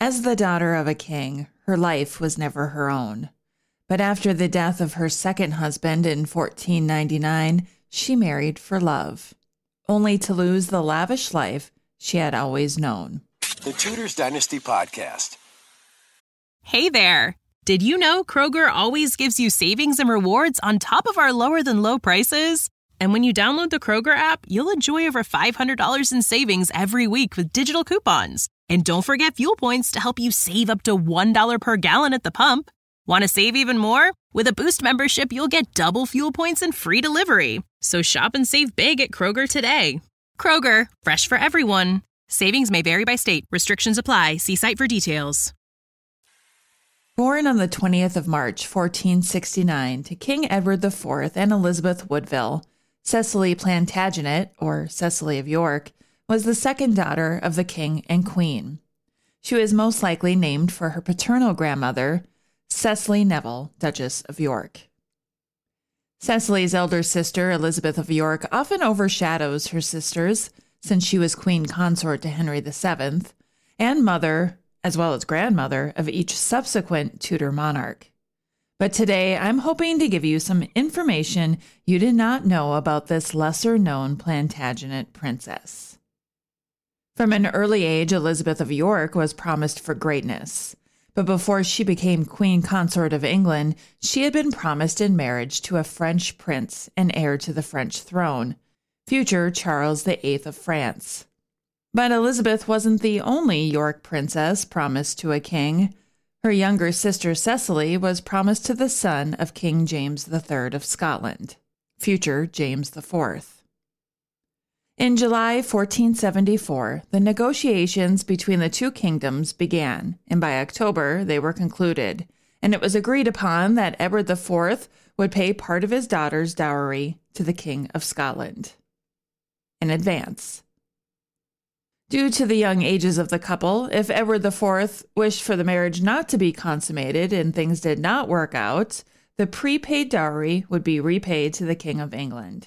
As the daughter of a king, her life was never her own. But after the death of her second husband in 1499, she married for love, only to lose the lavish life she had always known. The Tudors Dynasty Podcast. Hey there! Did you know Kroger always gives you savings and rewards on top of our lower-than-low prices? And when you download the Kroger app, you'll enjoy over $500 in savings every week with digital coupons. And don't forget fuel points to help you save up to $1 per gallon at the pump. Want to save even more? With a Boost membership, you'll get double fuel points and free delivery. So shop and save big at Kroger today. Kroger, fresh for everyone. Savings may vary by state. Restrictions apply. See site for details. Born on the 20th of March, 1469, to King Edward IV and Elizabeth Woodville, Cecily Plantagenet, or Cecily of York, was the second daughter of the king and queen. She was most likely named for her paternal grandmother, Cecily Neville, Duchess of York. Cecily's elder sister, Elizabeth of York, often overshadows her sisters, since she was queen consort to Henry VII, and mother, as well as grandmother, of each subsequent Tudor monarch. But today, I'm hoping to give you some information you did not know about this lesser-known Plantagenet princess. From an early age, Elizabeth of York was promised for greatness. But before she became queen consort of England, she had been promised in marriage to a French prince and heir to the French throne, future Charles VIII of France. But Elizabeth wasn't the only York princess promised to a king. Her younger sister Cecily was promised to the son of King James III of Scotland, future James IV. In July 1474, the negotiations between the two kingdoms began, and by October they were concluded, and it was agreed upon that Edward IV would pay part of his daughter's dowry to the King of Scotland in advance. Due to the young ages of the couple, if Edward IV wished for the marriage not to be consummated and things did not work out, the prepaid dowry would be repaid to the King of England.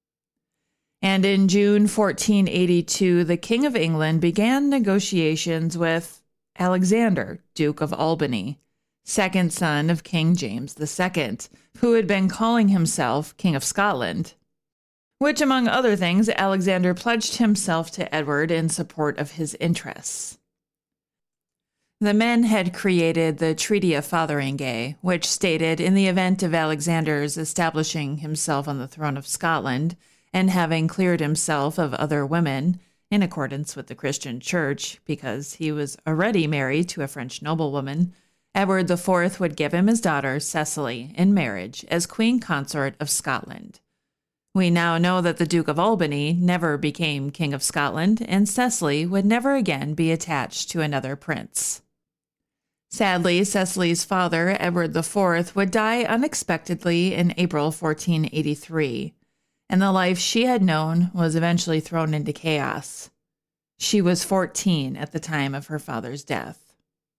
And in June 1482, the King of England began negotiations with Alexander, Duke of Albany, second son of King James II, who had been calling himself King of Scotland, which, among other things, Alexander pledged himself to Edward in support of his interests. The men had created the Treaty of Fotheringay, which stated in the event of Alexander's establishing himself on the throne of Scotland and having cleared himself of other women, in accordance with the Christian Church, because he was already married to a French noblewoman, Edward IV would give him his daughter Cecily in marriage as queen consort of Scotland. We now know that the Duke of Albany never became King of Scotland, and Cecily would never again be attached to another prince. Sadly, Cecily's father, Edward IV, would die unexpectedly in April 1483, and the life she had known was eventually thrown into chaos. She was 14 at the time of her father's death.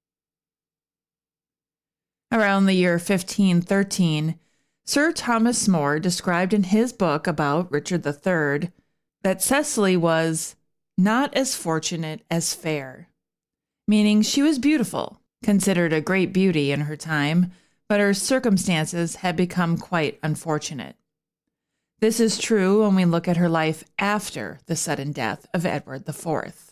Around the year 1513, Sir Thomas More described in his book about Richard III that Cecily was not as fortunate as fair, meaning she was beautiful, considered a great beauty in her time, but her circumstances had become quite unfortunate. This is true when we look at her life after the sudden death of Edward IV.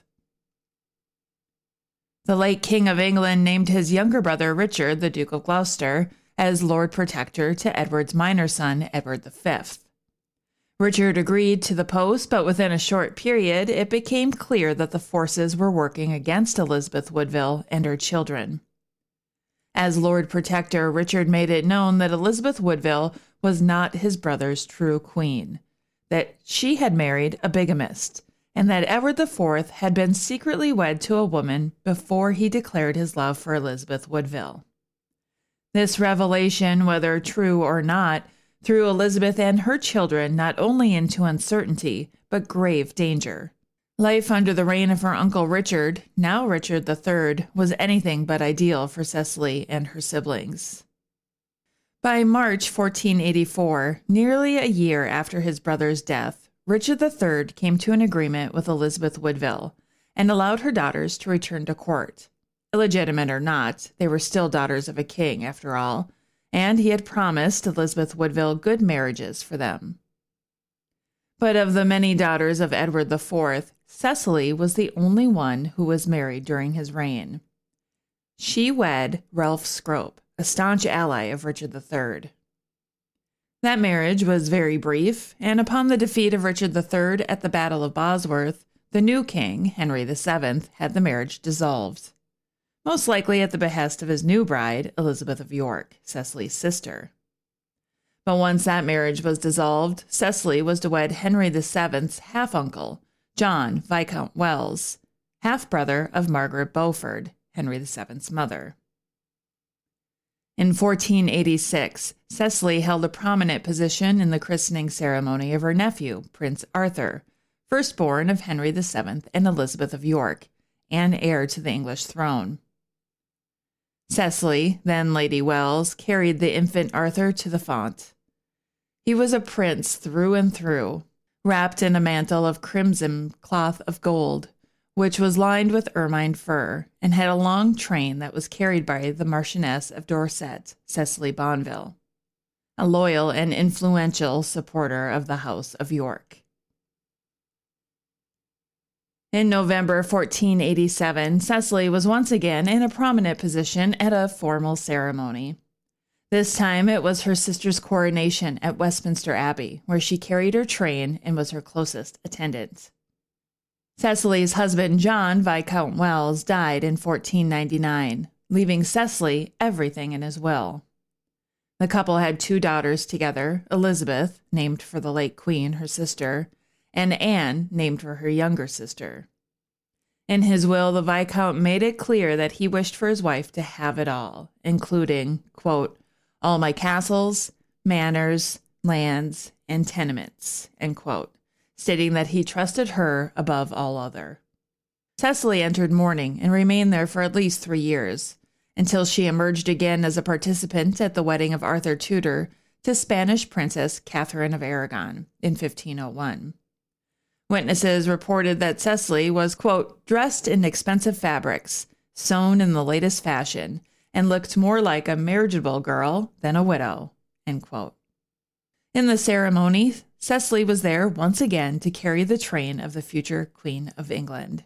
The late King of England named his younger brother Richard, the Duke of Gloucester, as Lord Protector to Edward's minor son, Edward V. Richard agreed to the post, but within a short period, it became clear that the forces were working against Elizabeth Woodville and her children. As Lord Protector, Richard made it known that Elizabeth Woodville was not his brother's true queen, that she had married a bigamist, and that Edward IV had been secretly wed to a woman before he declared his love for Elizabeth Woodville. This revelation, whether true or not, threw Elizabeth and her children not only into uncertainty, but grave danger. Life under the reign of her uncle Richard, now Richard III, was anything but ideal for Cecily and her siblings. By March 1484, nearly a year after his brother's death, Richard III came to an agreement with Elizabeth Woodville and allowed her daughters to return to court. Illegitimate or not, they were still daughters of a king, after all, and he had promised Elizabeth Woodville good marriages for them. But of the many daughters of Edward IV, Cecily was the only one who was married during his reign. She wed Ralph Scrope, a staunch ally of Richard III. That marriage was very brief, and upon the defeat of Richard III at the Battle of Bosworth, the new king, Henry VII, had the marriage dissolved, most likely at the behest of his new bride, Elizabeth of York, Cecily's sister. But once that marriage was dissolved, Cecily was to wed Henry VII's half-uncle, John Viscount Wells, half-brother of Margaret Beaufort, Henry VII's mother. In 1486, Cecily held a prominent position in the christening ceremony of her nephew, Prince Arthur, firstborn of Henry VII and Elizabeth of York, and heir to the English throne. Cecily, then Lady Wells, carried the infant Arthur to the font. He was a prince through and through, wrapped in a mantle of crimson cloth of gold, which was lined with ermine fur, and had a long train that was carried by the Marchioness of Dorset, Cecily Bonville, a loyal and influential supporter of the House of York. In November 1487, Cecily was once again in a prominent position at a formal ceremony. This time it was her sister's coronation at Westminster Abbey, where she carried her train and was her closest attendant. Cecily's husband, John Viscount Wells, died in 1499, leaving Cecily everything in his will. The couple had 2 daughters together, Elizabeth, named for the late Queen, her sister, and Anne, named for her younger sister. In his will, the Viscount made it clear that he wished for his wife to have it all, including, quote, all my castles, manors, lands, and tenements, end quote, stating that he trusted her above all other. Cecily entered mourning and remained there for at least 3 years, until she emerged again as a participant at the wedding of Arthur Tudor to Spanish Princess Catherine of Aragon in 1501. Witnesses reported that Cecily was, quote, dressed in expensive fabrics, sewn in the latest fashion, and looked more like a marriageable girl than a widow, end quote. In the ceremony, Cecily was there once again to carry the train of the future Queen of England.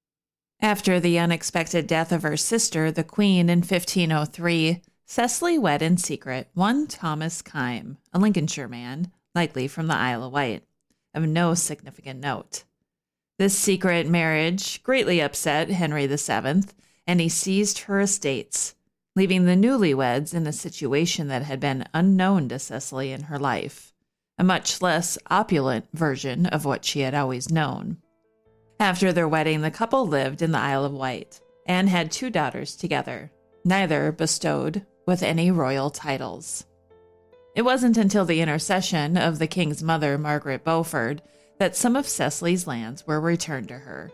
After the unexpected death of her sister, the Queen, in 1503, Cecily wed in secret one Thomas Kyme, a Lincolnshire man, likely from the Isle of Wight, of no significant note. This secret marriage greatly upset Henry VII, and he seized her estates, leaving the newlyweds in a situation that had been unknown to Cecily in her life, a much less opulent version of what she had always known. After their wedding, the couple lived in the Isle of Wight and had 2 daughters together, neither bestowed with any royal titles. It wasn't until the intercession of the king's mother, Margaret Beaufort, that some of Cecily's lands were returned to her.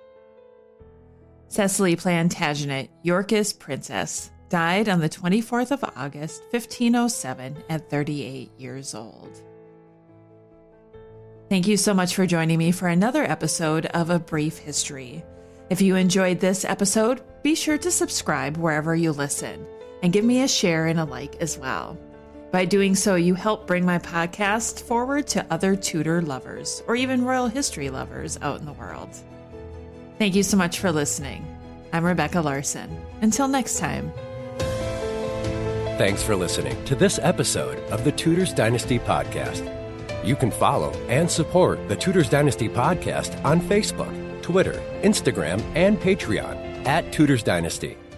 Cecily Plantagenet, Yorkist princess, died on the 24th of August, 1507, at 38 years old. Thank you so much for joining me for another episode of A Brief History. If you enjoyed this episode, be sure to subscribe wherever you listen and give me a share and a like as well. By doing so, you help bring my podcast forward to other Tudor lovers or even royal history lovers out in the world. Thank you so much for listening. I'm Rebecca Larson. Until next time. Thanks for listening to this episode of the Tudors Dynasty Podcast. You can follow and support the Tudors Dynasty Podcast on Facebook, Twitter, Instagram, and Patreon @Tudors Dynasty.